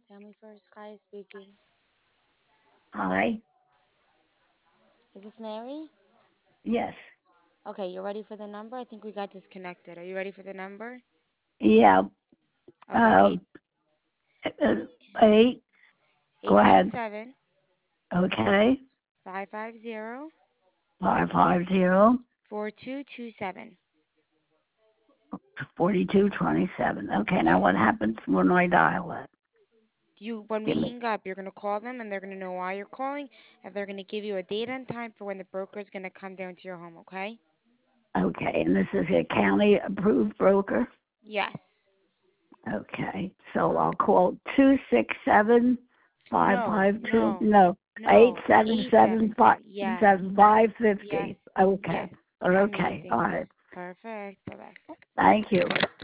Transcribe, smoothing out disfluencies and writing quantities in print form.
Family First, Kaya speaking. Hi. Is this Mary? Yes. Okay, you ready for the number? I think we got disconnected. Are you ready for the number? Yeah. Okay, Uh, uh, 8. Go ahead. 877 Okay. 550 550 4227. 4227. Okay. Now what Yes. happens when I dial it? When we Give me. hang up, you're gonna call them and they're gonna know why you're calling, and they're gonna give you a date and time for when the broker is gonna come down to your home. Okay? Okay. And this is a county approved broker. Yes. Okay. So I'll call 267 five No. five two. No. No. eight No. seven Eight seven seven five seven. Yes. seven five fifty. Yes. Okay. Yes. Okay. All Amazing. right. Perfect. Bye bye. Thank you.